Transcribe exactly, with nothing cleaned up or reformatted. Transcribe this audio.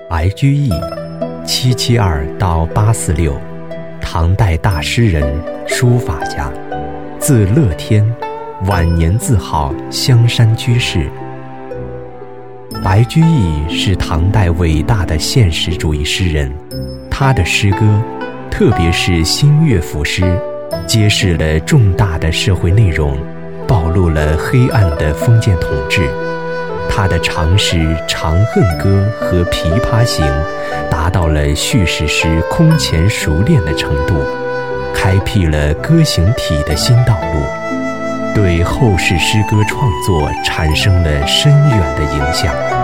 白居易七七二到八四六，唐代大诗人、书法家，字乐天，晚年自号香山居士。白居易是唐代伟大的现实主义诗人，他的诗歌，特别是新乐府诗，揭示了重大的社会内容，暴露了黑暗的封建统治。他的长诗《长恨歌》和《琵琶行》达到了叙事诗空前熟练的程度，开辟了歌行体的新道路，对后世诗歌创作产生了深远的影响。